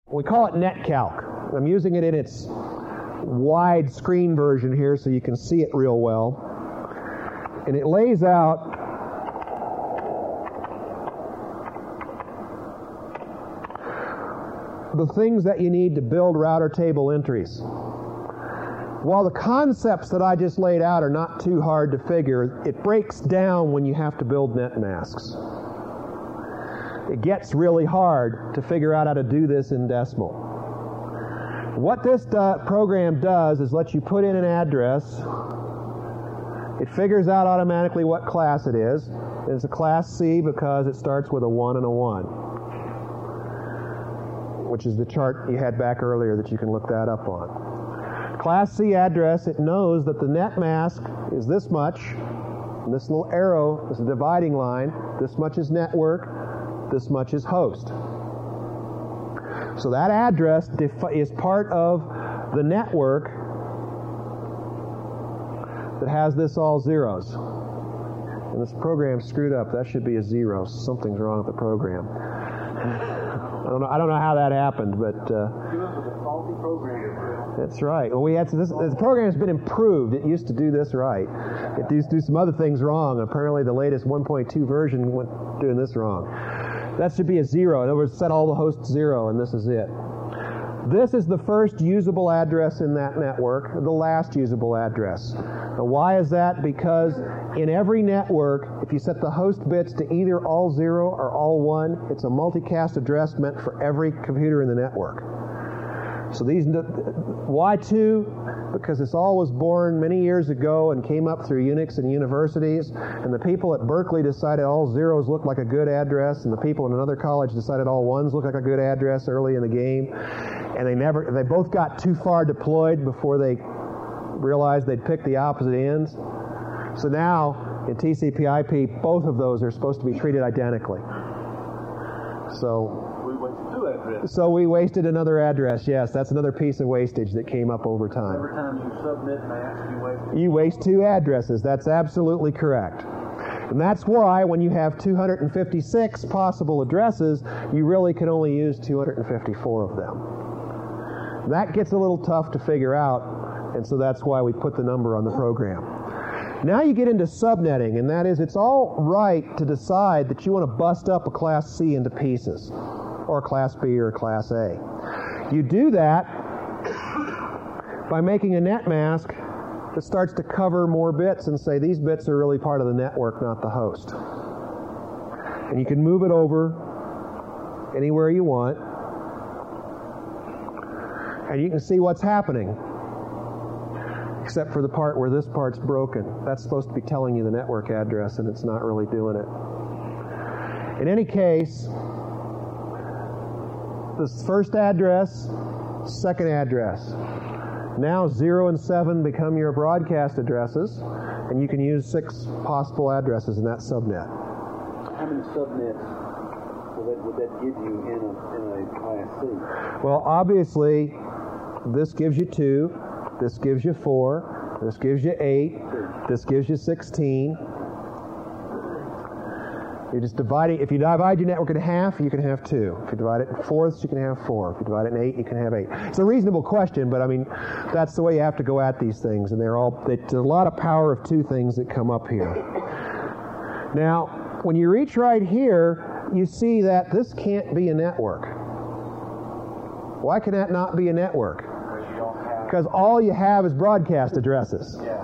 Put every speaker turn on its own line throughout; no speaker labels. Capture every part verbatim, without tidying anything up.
We call it NetCalc. I'm using it in its wide screen version here so you can see it real well. And it lays out the things that you need to build router table entries. While the concepts that I just laid out are not too hard to figure, it breaks down when you have to build net masks. It gets really hard to figure out how to do this in decimal. What this do- program does is let you put in an address. It figures out automatically what class it is. It's a class C because it starts with a one and a one, which is the chart you had back earlier that you can look that up on. Class C address, it knows that the net mask is this much, and this little arrow is a dividing line. This much is network, this much is host. So that address defi- is part of the network that has this all zeros. And this program's screwed up. That should be a zero. Something's wrong with the program. I don't know. I don't know how that happened, but uh,
faulty program.
That's right. Well, we had to, this. The program has been improved. It used to do this right. It used to do some other things wrong. Apparently, the latest one point two version went doing this wrong. That should be a zero. In other words, set all the hosts zero, and this is it. This is the first usable address in that network, the last usable address. Now, why is that? Because in every network, if you set the host bits to either all zero or all one, it's a multicast address meant for every computer in the network. So these Y two, because this all was born many years ago and came up through Unix and universities, and the people at Berkeley decided all zeros looked like a good address, and the people in another college decided all ones looked like a good address early in the game, and they never, they both got too far deployed before they realized they'd picked the opposite ends. So now in T C P I P, both of those are supposed to be treated identically. So. So we wasted another address. Yes, that's another piece of wastage that came up over time.
Every time you submit mask, you waste.
You waste two addresses. That's absolutely correct. And that's why when you have two hundred fifty-six possible addresses, you really can only use two hundred fifty-four of them. That gets a little tough to figure out, and so that's why we put the number on the program. Now you get into subnetting, and that is, it's all right to decide that you want to bust up a Class C into pieces, or Class B or Class A. You do that by making a net mask that starts to cover more bits and say these bits are really part of the network, not the host. And you can move it over anywhere you want, and you can see what's happening, except for the part where this part's broken. That's supposed to be telling you the network address, and it's not really doing it. In any case, this first address, second address. Now zero and seven become your broadcast addresses, and you can use six possible addresses in that subnet.
How many subnets would that, would that give you in a, in a Class C?
Well, obviously, this gives you two, this gives you four, this gives you eight, this gives you sixteen. You're just dividing. If you divide your network in half, you can have two. If you divide it in fourths, you can have four. If you divide it in eight, you can have eight. It's a reasonable question, but I mean, that's the way you have to go at these things, and they're all. There's a lot of power of two things that come up here. Now, when you reach right here, you see that this can't be a network. Why can that not be a network? Because all you have is broadcast addresses.
Yeah.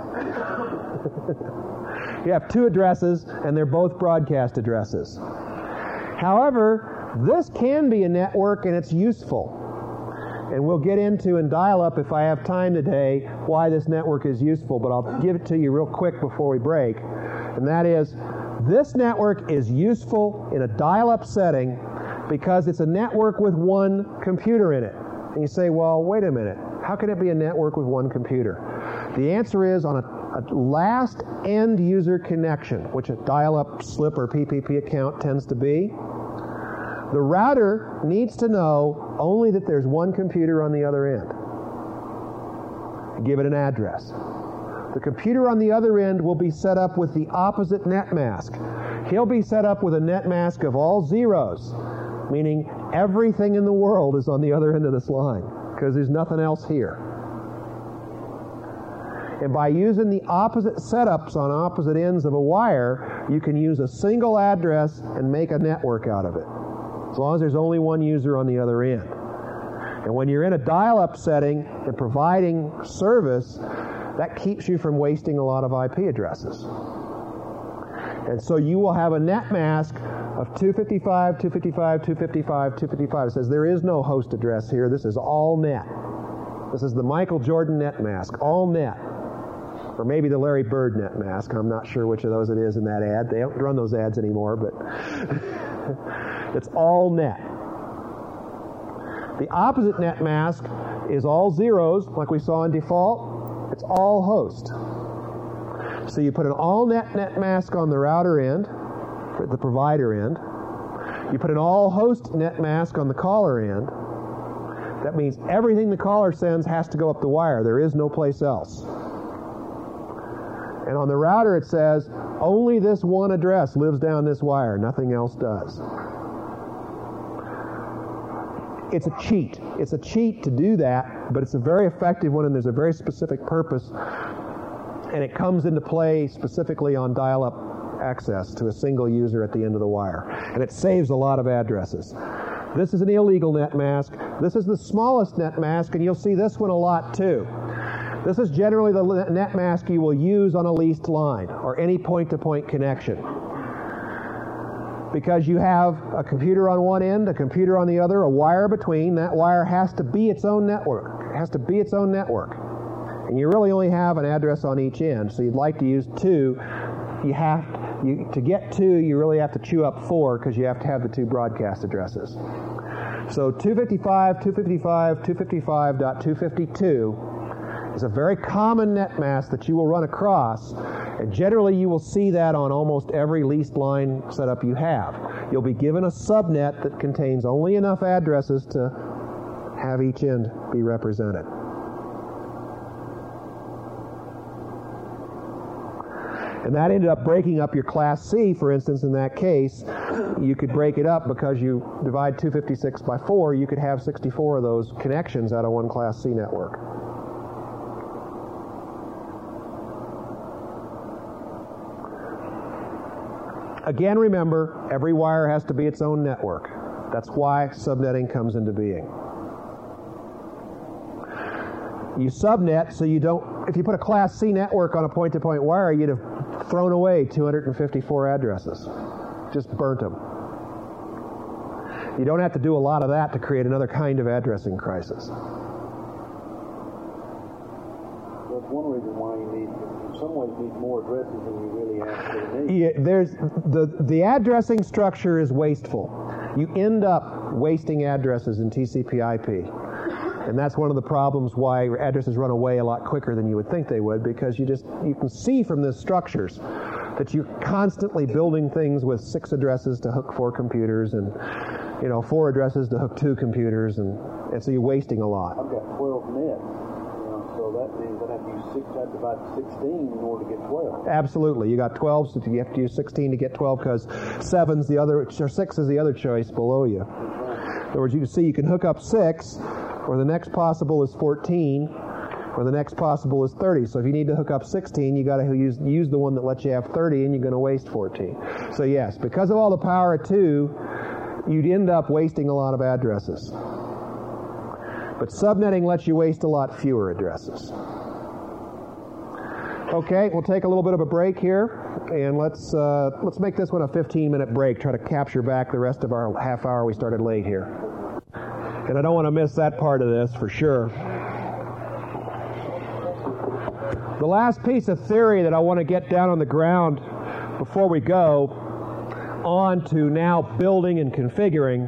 You have two addresses, and they're both broadcast addresses. However, this can be a network, and it's useful. And we'll get into in dial-up, if I have time today, why this network is useful, but I'll give it to you real quick before we break. And that is, this network is useful in a dial-up setting because it's a network with one computer in it. And you say, well, wait a minute. How can it be a network with one computer? The answer is on a A last end user connection, which a dial-up slip or P P P account tends to be, the router needs to know only that there's one computer on the other end. Give it an address. The computer on the other end will be set up with the opposite net mask. He'll be set up with a net mask of all zeros. meaning everything in the world is on the other end of this line, because there's nothing else here. And by using the opposite setups on opposite ends of a wire, you can use a single address and make a network out of it, as long as there's only one user on the other end. And when you're in a dial-up setting and providing service, that keeps you from wasting a lot of I P addresses. And so you will have a net mask of two fifty-five, two fifty-five, two fifty-five, two fifty-five. It says there is no host address here. This is all net. This is the Michael Jordan net mask, all net. Or maybe the Larry Bird net mask. I'm not sure which of those it is in that ad. They don't run those ads anymore, but it's all net. The opposite net mask is all zeros, like we saw in default. It's all host. So you put an all net net mask on the router end, the provider end. You put an all host net mask on the caller end. That means everything the caller sends has to go up the wire. There is no place else. And on the router it says, only this one address lives down this wire. Nothing else does. It's a cheat. It's a cheat to do that, but it's a very effective one, and there's a very specific purpose. And it comes into play specifically on dial-up access to a single user at the end of the wire. And it saves a lot of addresses. This is an illegal net mask. This is the smallest net mask, and you'll see this one a lot too. This is generally the net mask you will use on a leased line or any point-to-point connection. Because you have a computer on one end, a computer on the other, a wire between. That wire has to be its own network. It has to be its own network. And you really only have an address on each end, so you'd like to use two. You have you, to get two, you really have to chew up four because you have to have the two broadcast addresses. So two fifty-five, two fifty-five, two fifty-five dot two fifty-two is a very common net mask that you will run across, and generally you will see that on almost every leased line setup you have. You'll be given a subnet that contains only enough addresses to have each end be represented. And that ended up breaking up your Class C, for instance. In that case, you could break it up because you divide two fifty-six by four, you could have sixty-four of those connections out of one Class C network. Again, remember, every wire has to be its own network. That's why subnetting comes into being. You subnet so you don't, if you put a Class C network on a point-to-point wire, you'd have thrown away two hundred fifty-four addresses. Just burnt them. You don't have to do a lot of that to create another kind of addressing crisis.
That's one reason why you need, in some ways, need more addresses than you really actually need.
Yeah, there's, the, the addressing structure is wasteful. You end up wasting addresses in T C P I P. And that's one of the problems why addresses run away a lot quicker than you would think they would, because you just, you can see from the structures that you're constantly building things with six addresses to hook four computers and, you know, four addresses to hook two computers, and, and so you're wasting a lot.
I've got twelve nets, you know, so that means I have to use six, I have to divide sixteen in order to get twelve. Absolutely.
You got twelve, so you have to use sixteen to get twelve, because seven's the other, or six is the other choice below you. In other words, you can see you can hook up six, or the next possible is fourteen, or the next possible is thirty. So if you need to hook up sixteen, you got to use use the one that lets you have thirty, and you're going to waste fourteen. So yes, because of all the power of two, you'd end up wasting a lot of addresses. But subnetting lets you waste a lot fewer addresses. Okay, we'll take a little bit of a break here, and let's uh, let's make this one a fifteen minute break. Try to capture back the rest of our half hour we started late here. And I don't want to miss that part of this for sure. The last piece of theory that I want to get down on the ground before we go on to now building and configuring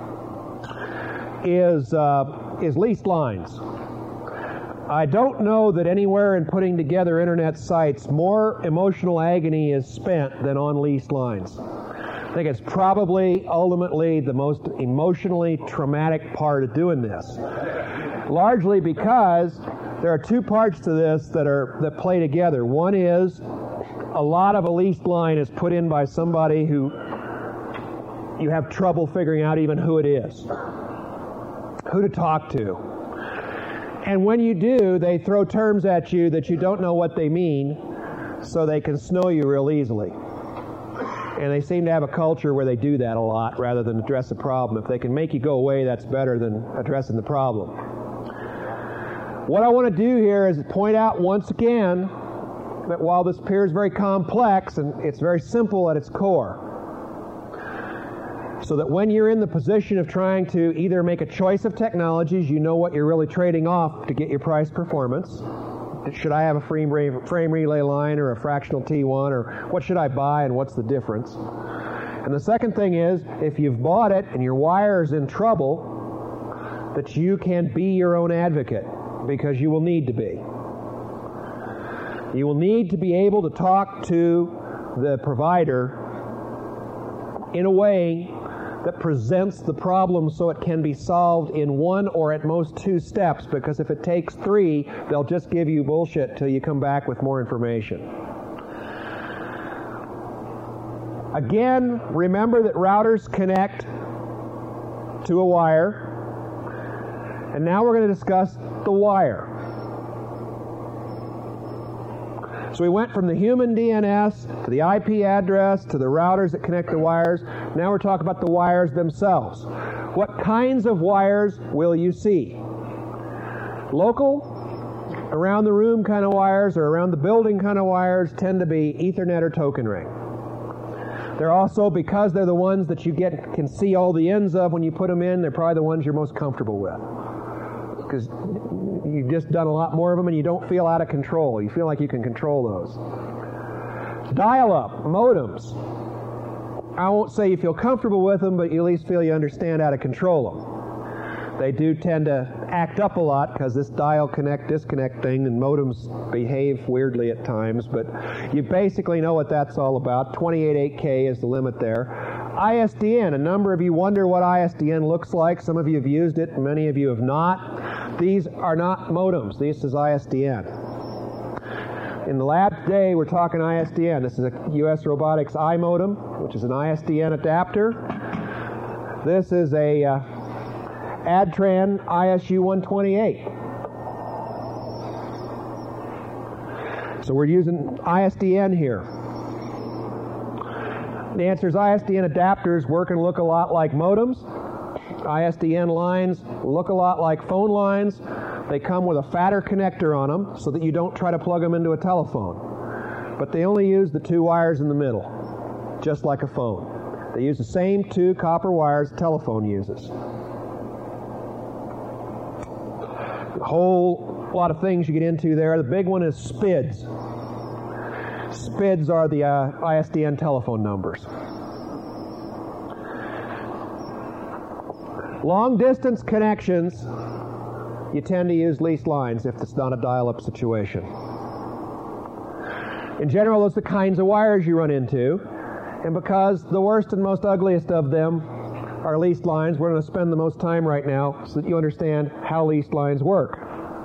is, uh, is leased lines. I don't know that anywhere in putting together internet sites more emotional agony is spent than on leased lines. I think it's probably ultimately the most emotionally traumatic part of doing this. Largely because there are two parts to this that are that play together. One is a lot of a leased line is put in by somebody who you have trouble figuring out even who it is, who to talk to. And when you do, they throw terms at you that you don't know what they mean, so they can snow you real easily. And they seem to have a culture where they do that a lot rather than address a problem. If they can make you go away, that's better than addressing the problem. What I want to do here is point out once again that while this appears very complex, and it's very simple at its core, so that when you're in the position of trying to either make a choice of technologies, you know what you're really trading off to get your price performance. Should I have a frame, frame relay line or a fractional T one, or what should I buy and what's the difference? And the second thing is, if you've bought it and your wire is in trouble, that you can be your own advocate, because you will need to be. You will need to be able to talk to the provider in a way that presents the problem so it can be solved in one or at most two steps, because if it takes three, they'll just give you bullshit till you come back with more information. Again, remember that routers connect to a wire, and now we're going to discuss the wire. So we went from the human D N S to the I P address to the routers that connect the wires. Now we're talking about the wires themselves. What kinds of wires will you see? Local, around the room kind of wires, or around the building kind of wires tend to be Ethernet or token ring. They're also, because they're the ones that you get can see all the ends of when you put them in, they're probably the ones you're most comfortable with, because you've just done a lot more of them and you don't feel out of control. You feel like you can control those. Dial-up, modems. I won't say you feel comfortable with them, but you at least feel you understand how to control them. They do tend to act up a lot because this dial connect disconnect thing, and modems behave weirdly at times, but you basically know what that's all about. twenty-eight eight K is the limit there. I S D N, a number of you wonder what I S D N looks like. Some of you have used it, many of you have not. These are not modems. This is I S D N. In the lab today, we're talking I S D N. This is a U S Robotics iModem, which is an I S D N adapter. This is a uh, Adtran I S U one twenty-eight. So we're using I S D N here. The answer is I S D N adapters work and look a lot like modems. I S D N lines look a lot like phone lines. They come with a fatter connector on them so that you don't try to plug them into a telephone. But they only use the two wires in the middle, just like a phone. They use the same two copper wires a telephone uses. A whole lot of things you get into there. The big one is S P I Ds. S P I Ds are the uh, I S D N telephone numbers. Long distance connections, you tend to use leased lines if it's not a dial-up situation. In general, those are the kinds of wires you run into, and because the worst and most ugliest of them are leased lines, we're going to spend the most time right now so that you understand how leased lines work.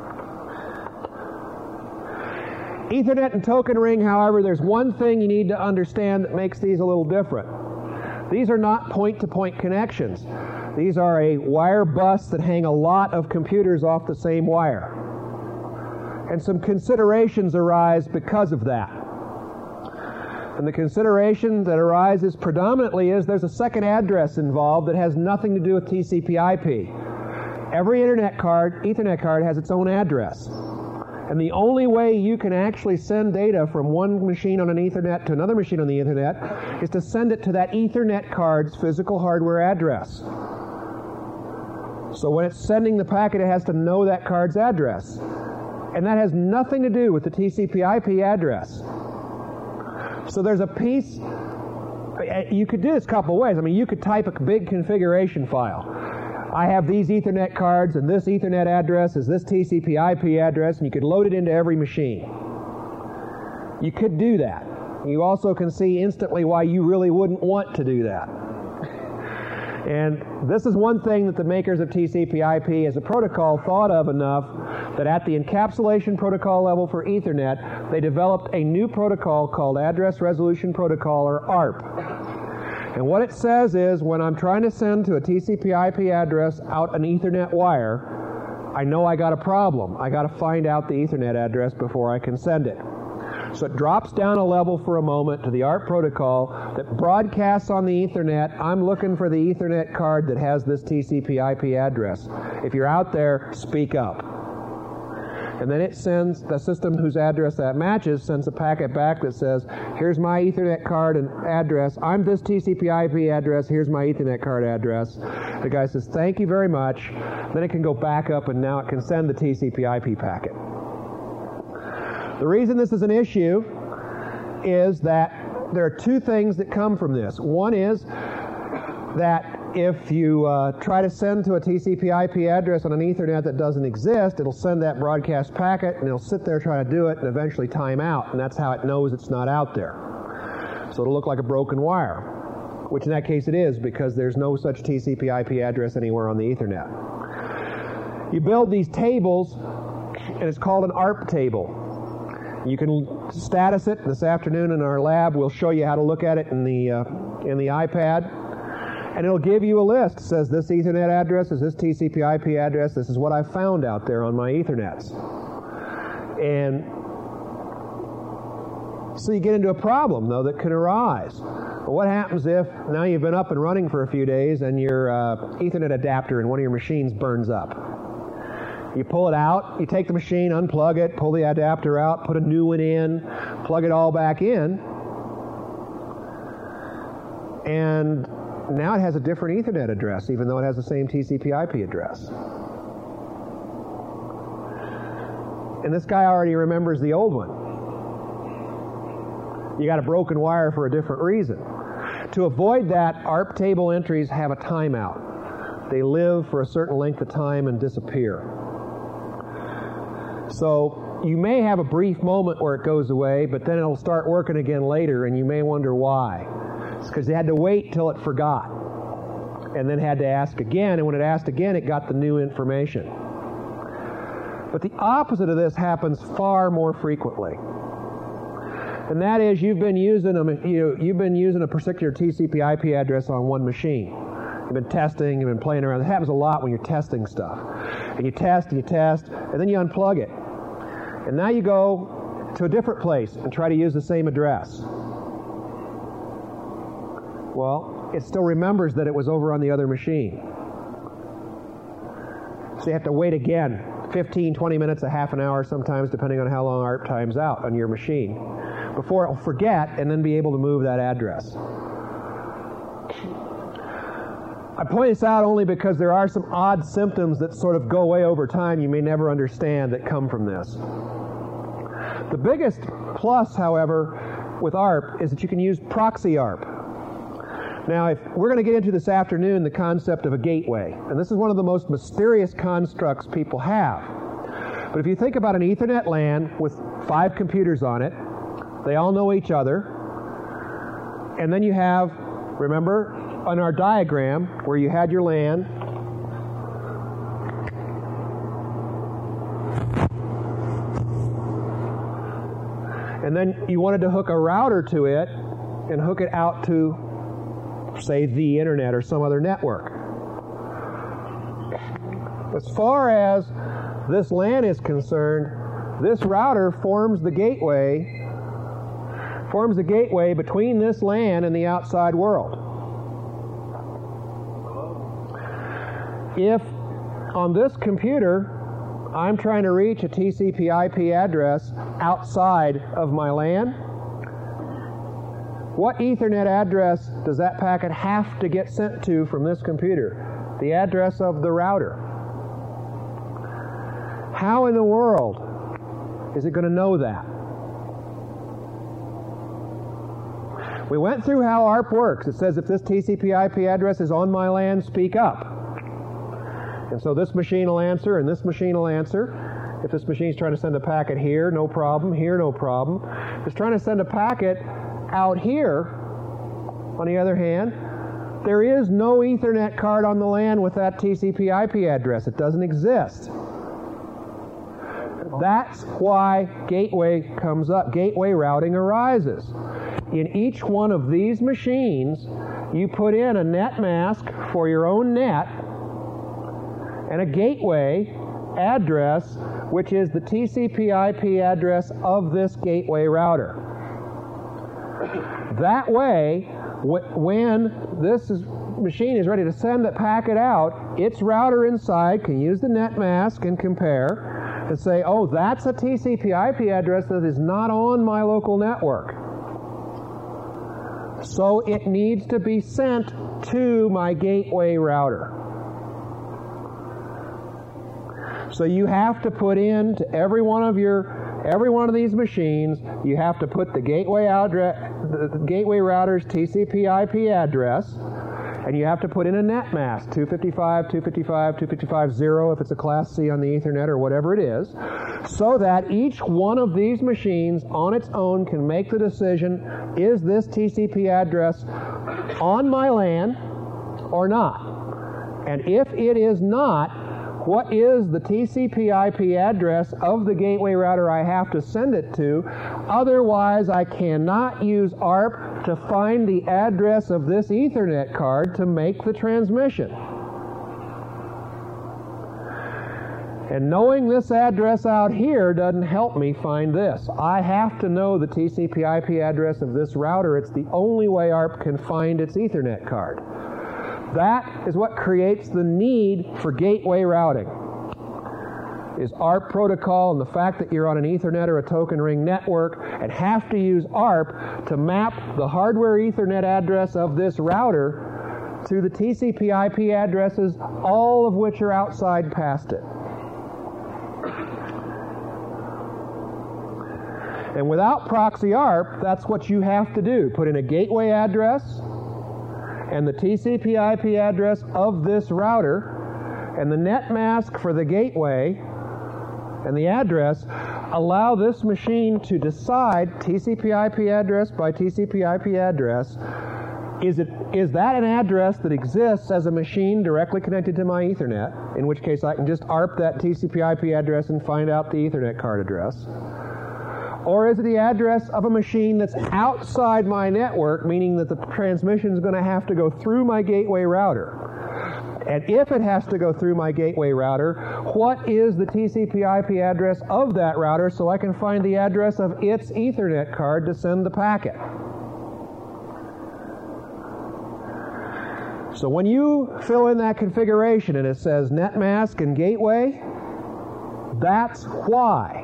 Ethernet and token ring, however, there's one thing you need to understand that makes these a little different. These are not point-to-point connections. These are a wire bus that hang a lot of computers off the same wire. And some considerations arise because of that. And the consideration that arises predominantly is there's a second address involved that has nothing to do with T C P I P. Every Internet card, Ethernet card, has its own address. And the only way you can actually send data from one machine on an Ethernet to another machine on the Ethernet is to send it to that Ethernet card's physical hardware address. So when it's sending the packet, it has to know that card's address. And that has nothing to do with the T C P I P address. So there's a piece, you could do this a couple ways. I mean, you could type a big configuration file. I have these Ethernet cards, and this Ethernet address is this T C P I P address, and you could load it into every machine. You could do that. You also can see instantly why you really wouldn't want to do that. And this is one thing that the makers of T C P I P as a protocol thought of enough that at the encapsulation protocol level for Ethernet, they developed a new protocol called Address Resolution Protocol, or A R P. And what it says is, when I'm trying to send to a T C P I P address out an Ethernet wire, I know I got a problem. I got to find out the Ethernet address before I can send it. So it drops down a level for a moment to the A R P protocol that broadcasts on the Ethernet, I'm looking for the Ethernet card that has this T C P I P address. If you're out there, speak up. And then it sends, the system whose address that matches sends a packet back that says, here's my Ethernet card and address. I'm this T C P I P address. Here's my Ethernet card address. The guy says, thank you very much. Then it can go back up, and now it can send the T C P I P packet. The reason this is an issue is that there are two things that come from this. One is that if you uh, try to send to a T C P I P address on an Ethernet that doesn't exist, it'll send that broadcast packet, and it'll sit there trying to do it and eventually time out, and that's how it knows it's not out there. So it'll look like a broken wire, which in that case it is, because there's no such T C P I P address anywhere on the Ethernet. You build these tables, and it's called an A R P table. You can status it. This afternoon in our lab, we'll show you how to look at it in the, uh, in the iPad. And it'll give you a list. It says this Ethernet address is this T C P I P address. This is what I found out there on my Ethernets. And so you get into a problem, though, that could arise. Well, what happens if now you've been up and running for a few days and your uh, Ethernet adapter in one of your machines burns up? You pull it out, you take the machine, unplug it, pull the adapter out, put a new one in, plug it all back in, and now it has a different Ethernet address, even though it has the same T C P I P address. And this guy already remembers the old one. You got a broken wire for a different reason. To avoid that, A R P table entries have a timeout. They live for a certain length of time and disappear. So you may have a brief moment where it goes away, but then it'll start working again later, and you may wonder why. It's because they had to wait till it forgot, and then had to ask again, and when it asked again, it got the new information. But the opposite of this happens far more frequently. And that is, you've been using a, you know, you've been using a particular T C P I P address on one machine. You've been testing, you've been playing around. It happens a lot when you're testing stuff. And you test, and you test, and then you unplug it. And now you go to a different place and try to use the same address. Well, it still remembers that it was over on the other machine. So you have to wait again, fifteen, twenty minutes, a half an hour sometimes, depending on how long A R P times out on your machine, before it will forget and then be able to move that address. I point this out only because there are some odd symptoms that sort of go away over time you may never understand that come from this. The biggest plus, however, with A R P is that you can use proxy A R P. Now, if we're going to get into this afternoon the concept of a gateway, and this is one of the most mysterious constructs people have. But if you think about an Ethernet LAN with five computers on it, they all know each other, and then you have, remember, on our diagram where you had your LAN, and then you wanted to hook a router to it and hook it out to, say, the internet or some other network. As far as this LAN is concerned, this router forms the gateway, forms the gateway between this LAN and the outside world. If on this computer I'm trying to reach a T C P I P address outside of my LAN, what Ethernet address does that packet have to get sent to from this computer? The address of the router. How in the world is it going to know that? We went through how A R P works. It says if this T C P I P address is on my LAN, speak up. And so this machine will answer, and this machine will answer. If this machine's trying to send a packet here, no problem. Here, no problem. If it's trying to send a packet out here, on the other hand, there is no Ethernet card on the LAN with that T C P I P address. It doesn't exist. That's why gateway comes up. Gateway routing arises. In each one of these machines, you put in a net mask for your own net and a gateway address, which is the T C P I P address of this gateway router. That way, when this is, machine is ready to send the packet out, its router inside can use the net mask and compare and say, oh, that's a T C P I P address that is not on my local network. So it needs to be sent to my gateway router. So you have to put in to every one of your every one of these machines, you have to put the gateway address, the gateway router's T C P I P address, and you have to put in a net mask, two fifty-five, two fifty-five, two fifty-five, zero if it's a Class C on the Ethernet or whatever it is, so that each one of these machines on its own can make the decision, is this T C P address on my LAN or not? And if it is not, what is the T C P I P address of the gateway router I have to send it to? Otherwise, I cannot use A R P to find the address of this Ethernet card to make the transmission. And knowing this address out here doesn't help me find this. I have to know the T C P I P address of this router. It's the only way A R P can find its Ethernet card. That is what creates the need for gateway routing, is A R P protocol and the fact that you're on an Ethernet or a token ring network and have to use A R P to map the hardware Ethernet address of this router to the T C P I P addresses, all of which are outside past it. And without proxy A R P, that's what you have to do. Put in a gateway address and the T C P I P address of this router, and the net mask for the gateway and the address, allow this machine to decide T C P I P address by T C P I P address. Is it is that an address that exists as a machine directly connected to my Ethernet, in which case I can just A R P that T C P I P address and find out the Ethernet card address? Or is it the address of a machine that's outside my network, meaning that the transmission is going to have to go through my gateway router? And if it has to go through my gateway router, what is the T C P I P address of that router so I can find the address of its Ethernet card to send the packet? So when you fill in that configuration and it says net mask and gateway, that's why.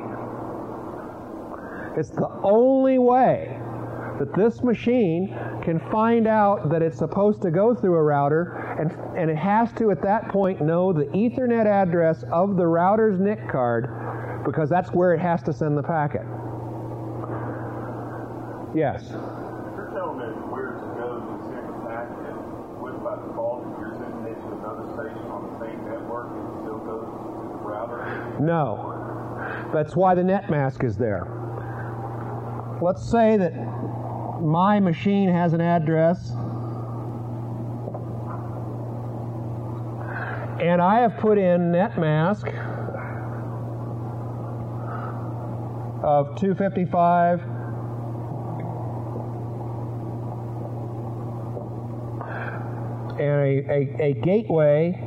It's the only way that this machine can find out that it's supposed to go through a router, and, and it has to at that point know the Ethernet address of the router's N I C card, because that's where it has to send the packet. Yes?
If you're telling it where to go to send the packet, what by default if you're sending it to another station on the same network, it still goes to the router?
No. That's why the net mask is there. Let's say that my machine has an address and I have put in net mask of two fifty-five and a, a, a gateway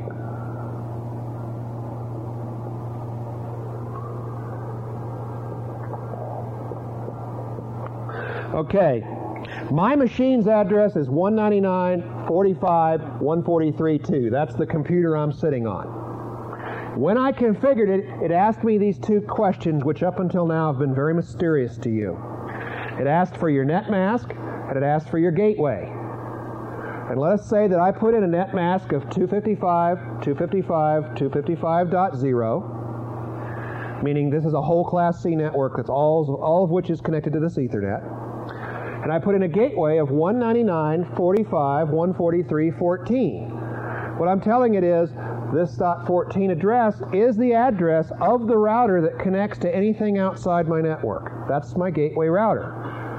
Okay, my machine's address is one ninety-nine dot forty-five dot one forty-three dot two. That's the computer I'm sitting on. When I configured it, it asked me these two questions, which up until now have been very mysterious to you. It asked for your net mask, and it asked for your gateway. And let us say that I put in a net mask of two fifty-five, two fifty-five, two fifty-five dot zero, meaning this is a whole Class C network that's all, all of which is connected to this Ethernet. And I put in a gateway of one ninety-nine dot forty-five dot one forty-three dot fourteen. What I'm telling it is this .fourteen address is the address of the router that connects to anything outside my network. That's my gateway router.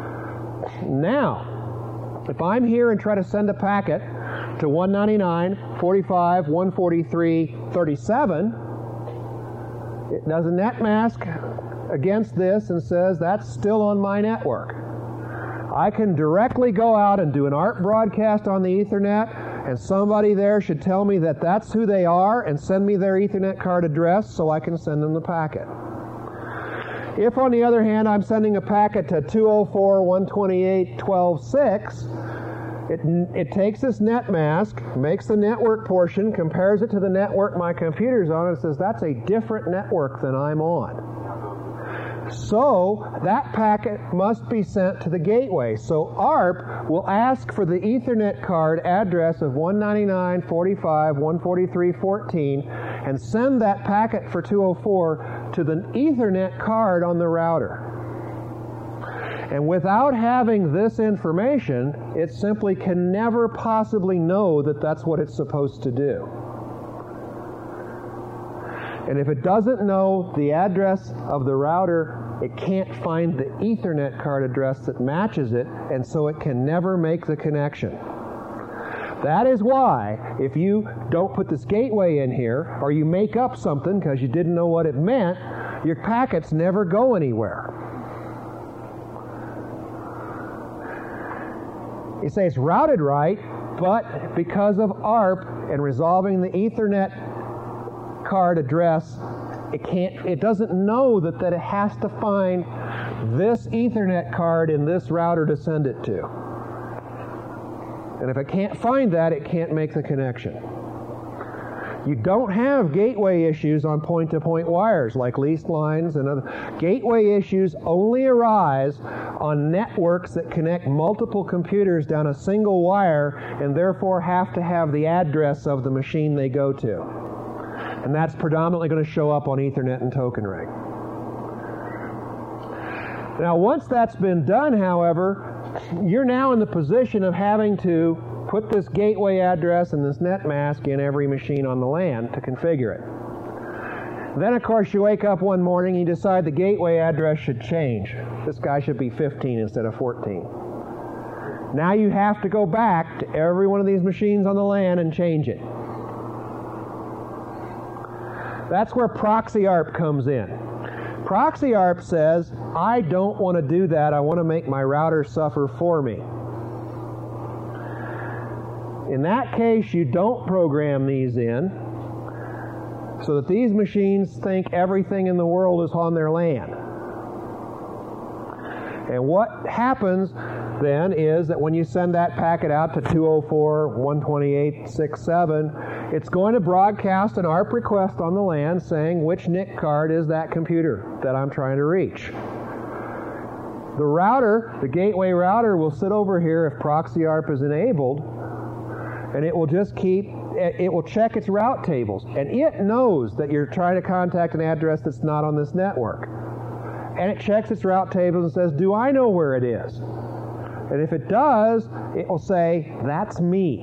Now, if I'm here and try to send a packet to one ninety-nine dot forty-five dot one forty-three dot thirty-seven, it does a net mask against this and says that's still on my network. I can directly go out and do an A R P broadcast on the Ethernet, and somebody there should tell me that that's who they are and send me their Ethernet card address so I can send them the packet. If, on the other hand, I'm sending a packet to two oh four dot one twenty-eight dot twelve dot six, it, it takes this net mask, makes the network portion, compares it to the network my computer's on, and says that's a different network than I'm on. So that packet must be sent to the gateway. So A R P will ask for the Ethernet card address of one ninety-nine dot forty-five dot one forty-three dot fourteen and send that packet for two oh four to the Ethernet card on the router. And without having this information, it simply can never possibly know that that's what it's supposed to do. And if it doesn't know the address of the router, it can't find the Ethernet card address that matches it, and so it can never make the connection. That is why, if you don't put this gateway in here, or you make up something because you didn't know what it meant, your packets never go anywhere. You say it's routed right, but because of A R P and resolving the Ethernet card address, it can't, it doesn't know that, that it has to find this Ethernet card in this router to send it to. And if it can't find that, it can't make the connection. You don't have gateway issues on point-to-point wires like leased lines and other. Gateway issues only arise on networks that connect multiple computers down a single wire and therefore have to have the address of the machine they go to. And that's predominantly going to show up on Ethernet and Token Ring. Now, once that's been done, however, you're now in the position of having to put this gateway address and this net mask in every machine on the LAN to configure it. Then, of course, you wake up one morning and you decide the gateway address should change. This guy should be fifteen instead of fourteen. Now you have to go back to every one of these machines on the LAN and change it. That's where Proxy A R P comes in. Proxy A R P says, I don't want to do that. I want to make my router suffer for me. In that case, you don't program these in so that these machines think everything in the world is on their LAN. And what happens then is that when you send that packet out to two oh four dot one twenty-eight dot sixty-seven, it's going to broadcast an A R P request on the LAN saying which N I C card is that computer that I'm trying to reach. The router, the gateway router, will sit over here if Proxy A R P is enabled, and it will just keep, it will check its route tables. And it knows that you're trying to contact an address that's not on this network. And it checks its route tables and says, do I know where it is? And if it does, it will say, that's me.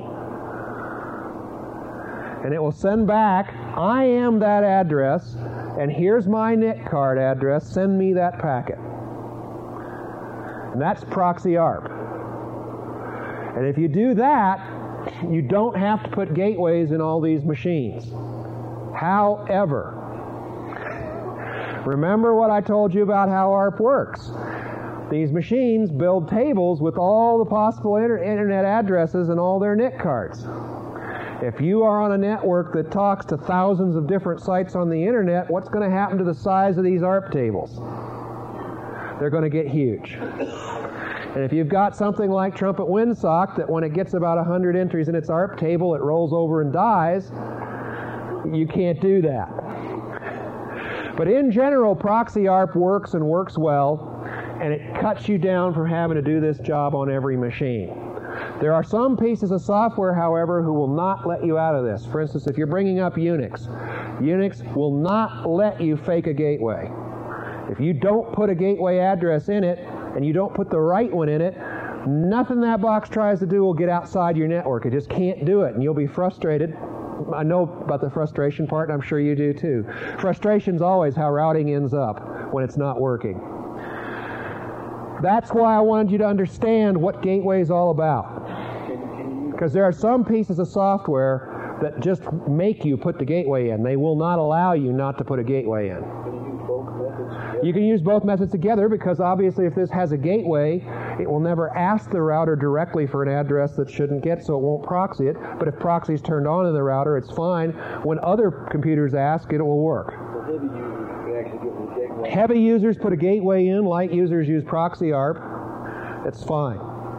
And it will send back, I am that address, and here's my N I C card address, send me that packet. And that's Proxy A R P. And if you do that, you don't have to put gateways in all these machines. However, remember what I told you about how A R P works. These machines build tables with all the possible inter- internet addresses and all their N I C cards. If you are on a network that talks to thousands of different sites on the internet, what's going to happen to the size of these A R P tables? They're going to get huge. And if you've got something like Trumpet Windsock that when it gets about one hundred entries in its A R P table, it rolls over and dies, you can't do that. But in general, Proxy A R P works and works well, and it cuts you down from having to do this job on every machine. There are some pieces of software, however, who will not let you out of this. For instance, if you're bringing up Unix, Unix will not let you fake a gateway. If you don't put a gateway address in it, and you don't put the right one in it, nothing that box tries to do will get outside your network. It just can't do it, and you'll be frustrated. I know about the frustration part, and I'm sure you do too. Frustration's always how routing ends up when it's not working. That's why I wanted you to understand what gateway is all about. Because there are some pieces of software that just make you put the gateway in. They will not allow you not to put a gateway in. You can use both methods together because obviously if this has a gateway, it will never ask the router directly for an address that shouldn't get, so it won't proxy it. But if proxy is turned on in the router, it's fine. When other computers ask it, it will work.
So heavy users can actually get the gateway.
Heavy users put a gateway in. Light users use proxy A R P. It's fine.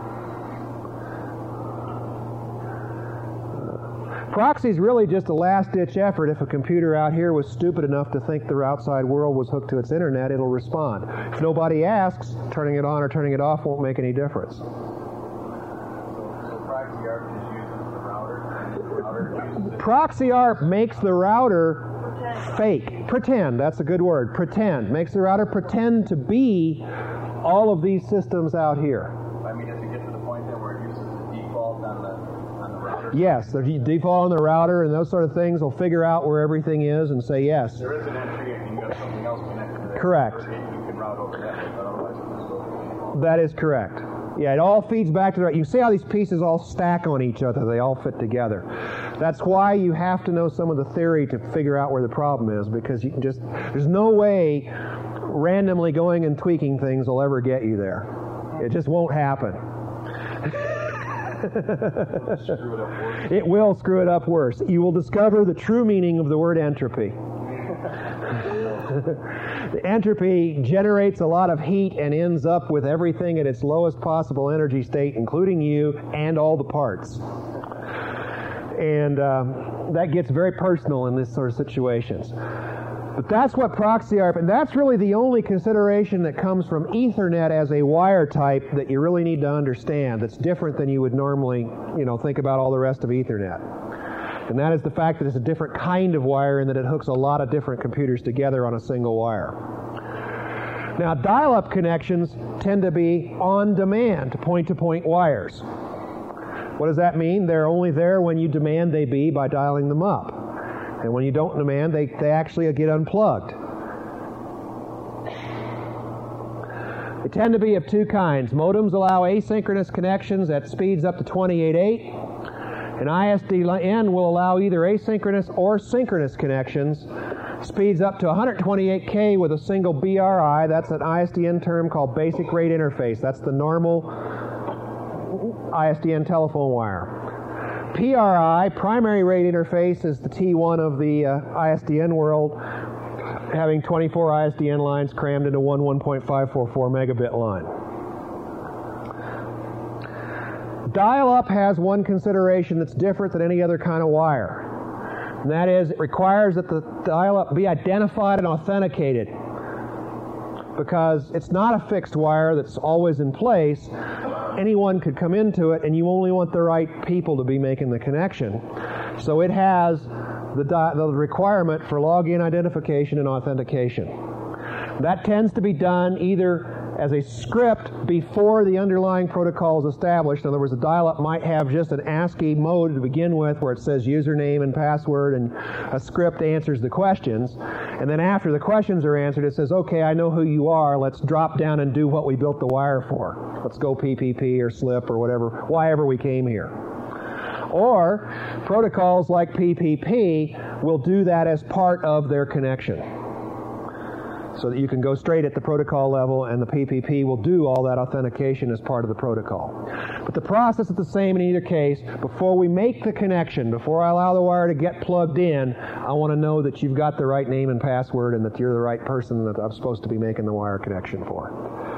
Proxy is really just a last-ditch effort. If a computer out here was stupid enough to think the outside world was hooked to its internet, it'll respond. If nobody asks, turning it on or turning it off won't make any difference.
So, so proxy A R P just uses the router, and the router uses it.
Proxy A R P makes the router fake. Pretend, that's a good word. Pretend. Makes the router pretend to be all of these systems out here.
I mean, does it get to the point then where it uses the default on the on the router?
Yes, the default on the router and those sort of things will figure out where everything is and say yes.
There is an entry and you've got something else connected to that.
Correct.
You can route over that, but otherwise it just goes to the default.
That is correct. Yeah, it all feeds back to the right. You see how these pieces all stack on each other. They all fit together. That's why you have to know some of the theory to figure out where the problem is, because you can just, there's no way randomly going and tweaking things will ever get you there. It just won't happen.
Screw it up worse.
It will screw it up worse. You will discover the true meaning of the word entropy. The entropy generates a lot of heat and ends up with everything at its lowest possible energy state, including you and all the parts. And um, that gets very personal in this sort of situations. But that's what proxy A R P, and that's really the only consideration that comes from Ethernet as a wire type that you really need to understand, that's different than you would normally, you know, think about all the rest of Ethernet. And that is the fact that it's a different kind of wire in that it hooks a lot of different computers together on a single wire. Now, dial-up connections tend to be on-demand, point-to-point wires. What does that mean? They're only there when you demand they be by dialing them up. And when you don't demand, they, they actually get unplugged. They tend to be of two kinds. Modems allow asynchronous connections at speeds up to twenty-eight eight. And I S D N will allow either asynchronous or synchronous connections, speeds up to one twenty-eight K with a single B R I. That's an I S D N term called Basic Rate Interface. That's the normal I S D N telephone wire. P R I, Primary Rate Interface, is the T one of the uh, I S D N world, having twenty-four I S D N lines crammed into one one point five four four megabit line. Dial-up has one consideration that's different than any other kind of wire. And that is, it requires that the dial-up be identified and authenticated, because it's not a fixed wire that's always in place. Anyone could come into it, and you only want the right people to be making the connection. So it has the, di- the requirement for login identification and authentication. That tends to be done either as a script before the underlying protocol is established. In other words, a dial-up might have just an ASCII mode to begin with where it says username and password, and a script answers the questions. And then after the questions are answered, it says, okay, I know who you are. Let's drop down and do what we built the wire for. Let's go P P P or SLIP or whatever, why ever we came here. Or protocols like P P P will do that as part of their connection, so that you can go straight at the protocol level, and the P P P will do all that authentication as part of the protocol. But the process is the same in either case. Before we make the connection, before I allow the wire to get plugged in, I want to know that you've got the right name and password and that you're the right person that I'm supposed to be making the wire connection for.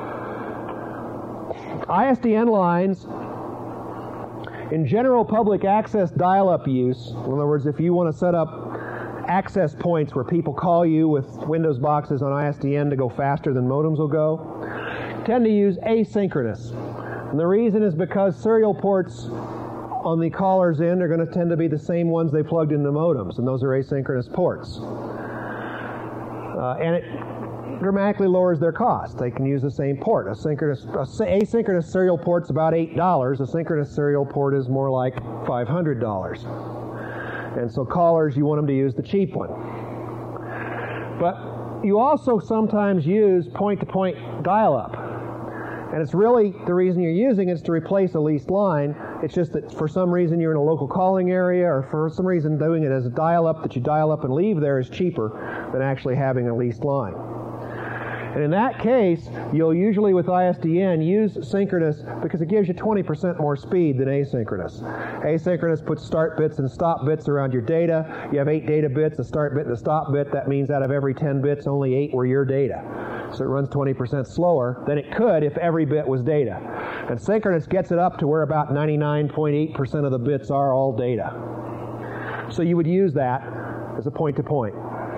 I S D N lines, in general public access dial-up use, in other words, if you want to set up access points where people call you with Windows boxes on I S D N to go faster than modems will go, tend to use asynchronous. And the reason is because serial ports on the caller's end are going to tend to be the same ones they plugged into modems, and those are asynchronous ports. Uh, and it dramatically lowers their cost. They can use the same port. A synchronous, a asynchronous serial port's about eight dollars. A synchronous serial port is more like five hundred dollars. And so callers, you want them to use the cheap one. But you also sometimes use point-to-point dial-up. And it's really, the reason you're using it is to replace a leased line. It's just that for some reason you're in a local calling area, or for some reason doing it as a dial-up that you dial up and leave there is cheaper than actually having a leased line. And in that case, you'll usually with I S D N use synchronous because it gives you twenty percent more speed than asynchronous. Asynchronous puts start bits and stop bits around your data. You have eight data bits, a start bit and a stop bit. That means out of every ten bits, only eight were your data. So it runs twenty percent slower than it could if every bit was data. And synchronous gets it up to where about ninety-nine point eight percent of the bits are all data. So you would use that as a point-to-point.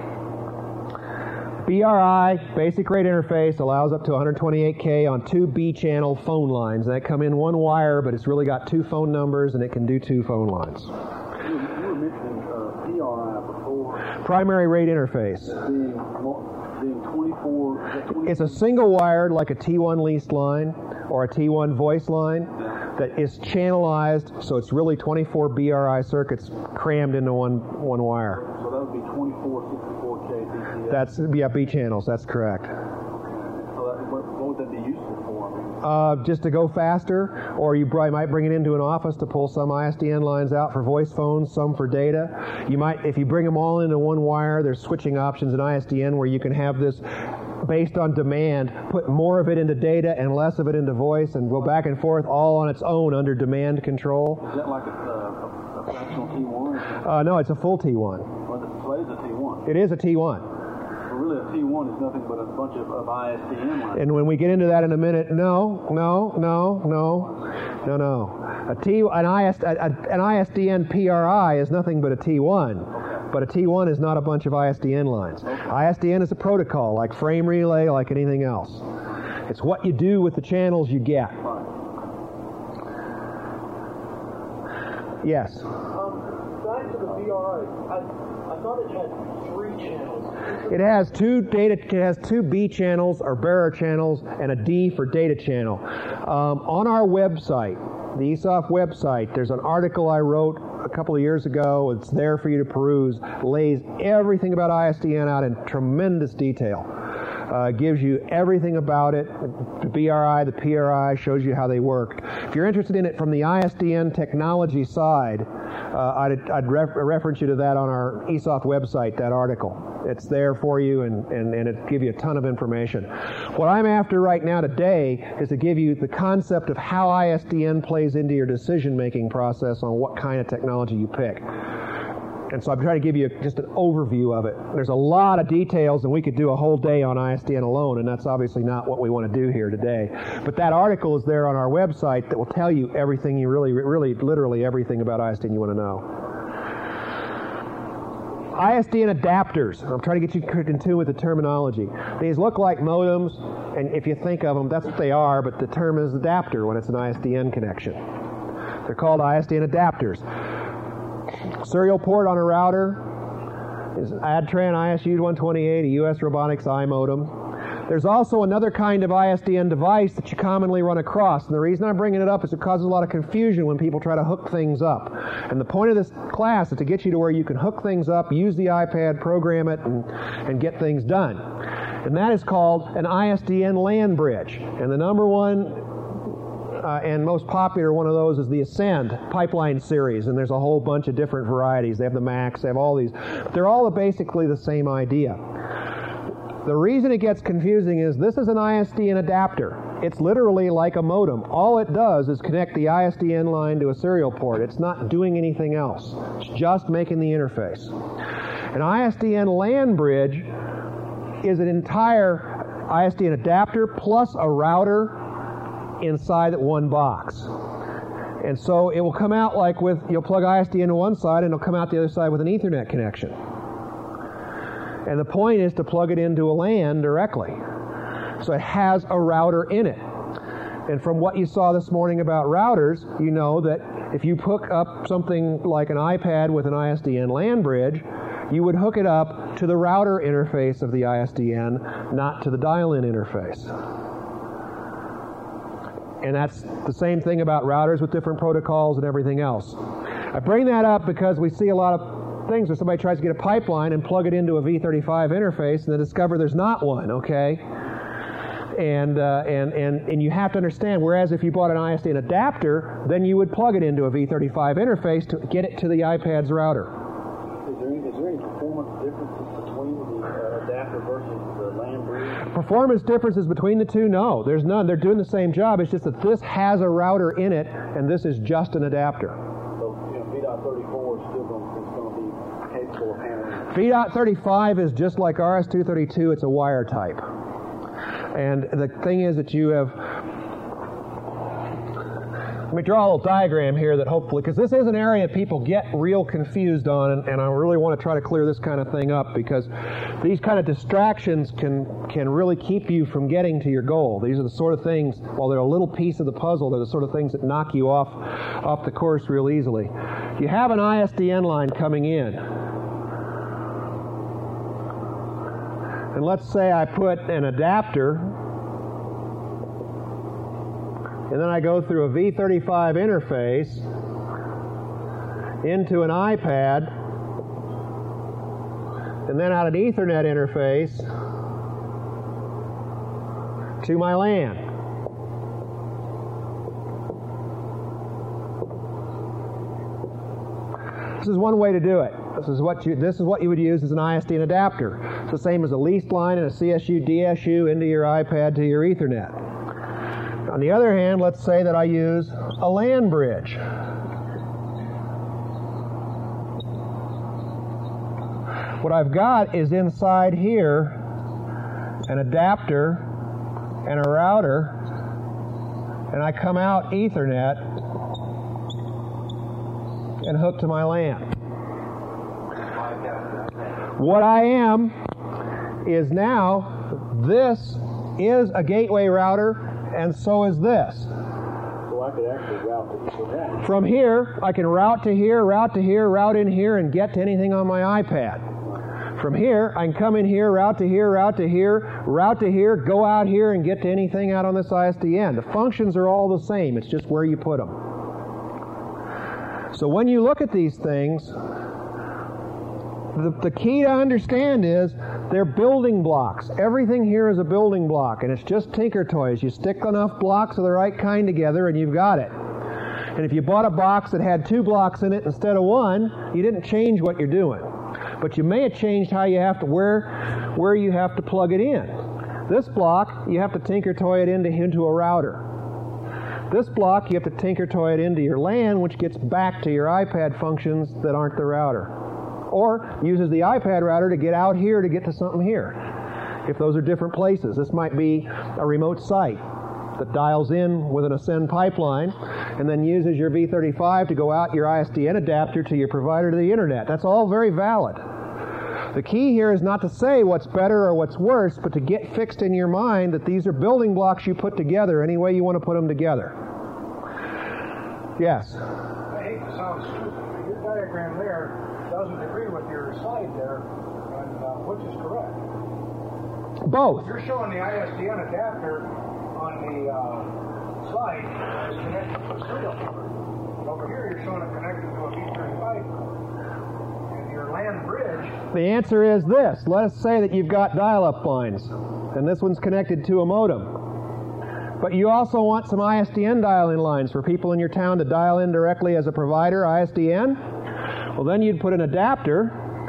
B R I, basic rate interface, allows up to one hundred twenty-eight K on two B-channel phone lines. That come in one wire, but it's really got two phone numbers, and it can do two phone lines.
You, you were mentioning uh, P R I before.
Primary rate interface.
Being, being twenty-four, is that twenty-four?
It's a single wired, like a T one leased line or a T one voice line, that is channelized, so it's really twenty-four B R I circuits crammed into one one wire.
So that would be twenty-four sixty-four K B T S.
That's, yeah, B channels, that's correct.
So that, what, what would that be useful for? I mean,
Uh, just to go faster, or you probably might bring it into an office to pull some I S D N lines out for voice phones, some for data. You might, if you bring them all into one wire, there's switching options in I S D N where you can have this based on demand, put more of it into data and less of it into voice, and go back and forth all on its own under demand control.
Is that like a, a, a fractional T one?
Uh, no, it's a full T one.
Well, so it is a T one.
It is a T one.
So really a T one is nothing but a bunch of, of I S D N lines.
And when we get into that in a minute, no, no, no, no, no, no. A T, an, I S, a, an I S D N P R I is nothing but a T one. But a T one is not a bunch of I S D N lines.
Okay.
I S D N is a protocol, like frame relay, like anything else. It's what you do with the channels you get.
Fine.
Yes?
Um, back to the B R I, I, I thought it had three channels.
It has two data. It has two B channels or bearer channels and a D for data channel. Um, on our website, the E S O F website, there's an article I wrote a couple of years ago. It's there for you to peruse. Lays everything about I S D N out in tremendous detail. Uh, gives you everything about it. The B R I, the P R I, shows you how they work. If you're interested in it from the I S D N technology side, uh, I'd, I'd ref- reference you to that on our E S O F website, that article. It's there for you, and, and, and it gives you a ton of information. What I'm after right now today is to give you the concept of how I S D N plays into your decision-making process on what kind of technology you pick. And so I'm trying to give you just an overview of it. There's a lot of details, and we could do a whole day on I S D N alone, and that's obviously not what we want to do here today. But that article is there on our website that will tell you everything you really, really, literally everything about I S D N you want to know. I S D N adapters. I'm trying to get you in tune with the terminology. These look like modems, and if you think of them, that's what they are, but the term is adapter when it's an I S D N connection. They're called I S D N adapters. Serial port on a router is Adtran I S U one twenty-eight, a U S Robotics iModem. There's also another kind of I S D N device that you commonly run across, and the reason I'm bringing it up is it causes a lot of confusion when people try to hook things up. And the point of this class is to get you to where you can hook things up, use the iPad, program it, and, and get things done. And that is called an I S D N LAN bridge. And the number one Uh, and most popular one of those is the Ascend pipeline series, and there's a whole bunch of different varieties. They have the Max, they have all these. They're all basically the same idea. The reason it gets confusing is this is an I S D N adapter. It's literally like a modem. All it does is connect the I S D N line to a serial port. It's not doing anything else. It's just making the interface. An I S D N LAN bridge is an entire I S D N adapter plus a router inside that one box. And so it will come out like with, you'll plug I S D N to one side and it'll come out the other side with an Ethernet connection. And the point is to plug it into a LAN directly. So it has a router in it. And from what you saw this morning about routers, you know that if you hook up something like an iPad with an I S D N LAN bridge, you would hook it up to the router interface of the I S D N, not to the dial-in interface. And that's the same thing about routers with different protocols and everything else. I bring that up because we see a lot of things where somebody tries to get a pipeline and plug it into a V thirty-five interface and then discover there's not one, okay? And, uh, and, and, and you have to understand, whereas if you bought an I S D N adapter, then you would plug it into a V thirty-five interface to get it to the iPad's router.
Is there any, is there any performance differences between the uh, adapter versus the land bridge?
Performance differences between the two? No, there's none. They're doing the same job. It's just that this has a router in it, and this is just an adapter.
So, you know, V dot thirty-four is still going to, is going to be capable of handling.
V dot thirty-five is just like R S two thirty-two. It's a wire type. And the thing is that you have... Let me draw a little diagram here that hopefully, because this is an area people get real confused on, and, and I really want to try to clear this kind of thing up, because these kind of distractions can can really keep you from getting to your goal. These are the sort of things, while they're a little piece of the puzzle, they're the sort of things that knock you off, off the course real easily. You have an I S D N line coming in. And let's say I put an adapter, and then I go through a V thirty-five interface into an iPad, and then out an Ethernet interface to my LAN. This is one way to do it. This is what you this is what you would use as an I S D N adapter. It's the same as a leased line and a C S U D S U into your iPad to your Ethernet. On the other hand, let's say that I use a LAN bridge. What I've got is inside here an adapter and a router, and I come out Ethernet and hook to my LAN. What I am is now, this is a gateway router, and so is this.
So I could actually route to either one.
From here, I can route to here, route to here, route in here, and get to anything on my iPad. From here, I can come in here, route to here, route to here, route to here, go out here, and get to anything out on this I S D N. The functions are all the same. It's just where you put them. So when you look at these things, the, the key to understand is they're building blocks. Everything here is a building block, and it's just tinker toys. You stick enough blocks of the right kind together, and you've got it. And if you bought a box that had two blocks in it instead of one, you didn't change what you're doing. But you may have changed how you have to, where, where you have to plug it in. This block, you have to tinker toy it into, into a router. This block, you have to tinker toy it into your LAN, which gets back to your iPad functions that aren't the router. Or uses the iPad router to get out here to get to something here, if those are different places. This might be a remote site that dials in with an Ascend pipeline and then uses your V thirty-five to go out your I S D N adapter to your provider to the internet. That's all very valid. The key here is not to say what's better or what's worse, but to get fixed in your mind that these are building blocks you put together any way you want to put them together. Yes?
I hate to sound stupid, but your diagram there doesn't agree with your slide there, and uh, which is correct?
Both.
You're showing the I S D N adapter on the uh, slide is connected to a serial number. Over here, you're showing it connected to a V thirty-five, and your LAN bridge.
The answer is this. Let us say that you've got dial-up lines, and this one's connected to a modem. But you also want some I S D N dial-in lines for people in your town to dial in directly as a provider, I S D N. Well, then you'd put an adapter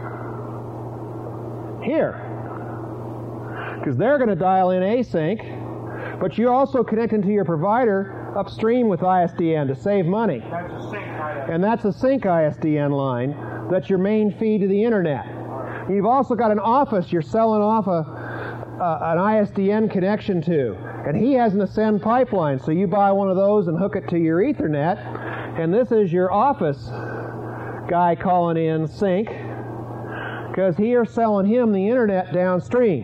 here, because they're going to dial in async, but you're also connecting to your provider upstream with I S D N to save money.
That's a sync I S D N.
And that's a sync I S D N line. That's your main feed to the internet. You've also got an office you're selling off a, uh, an I S D N connection to, and he has an Ascend pipeline, so you buy one of those and hook it to your Ethernet, and this is your office guy calling in sync, because he are selling him the internet downstream.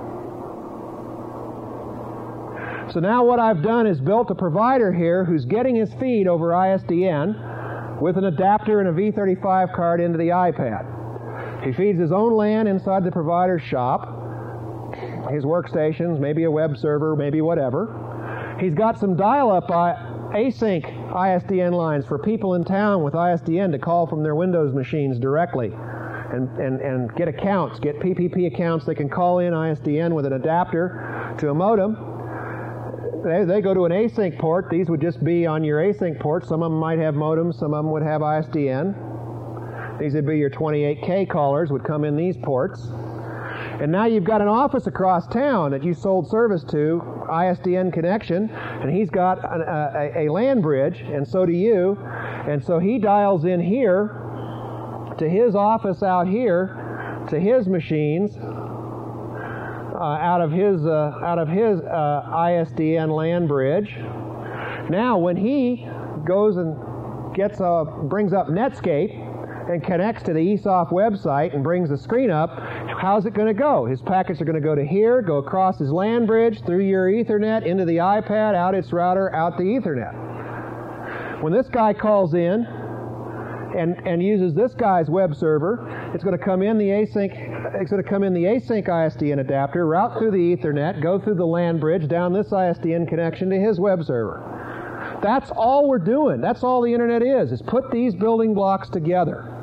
So now what I've done is built a provider here who's getting his feed over I S D N with an adapter and a V thirty-five card into the iPad. He feeds his own LAN inside the provider's shop, his workstations, maybe a web server, maybe whatever. He's got some dial-up async I S D N lines for people in town with I S D N to call from their Windows machines directly and, and, and get accounts, get P P P accounts. They can call in I S D N with an adapter to a modem. They, they go to an async port. These would just be on your async port. Some of them might have modems, some of them would have I S D N. These would be your twenty-eight K callers, would come in these ports. And now you've got an office across town that you sold service to, I S D N connection, and he's got an, a, a LAN bridge, and so do you. And so he dials in here to his office out here, to his machines, uh, out of his uh, out of his uh, I S D N LAN bridge. Now, when he goes and gets a, brings up Netscape and connects to the E S O F website and brings the screen up, how's it going to go? His packets are going to go to here, go across his LAN bridge, through your Ethernet, into the iPad, out its router, out the Ethernet. When this guy calls in and, and uses this guy's web server, it's going to come in the async, it's going to come in the async I S D N adapter, route through the Ethernet, go through the LAN bridge, down this I S D N connection to his web server. That's all we're doing. That's all the internet is, is put these building blocks together.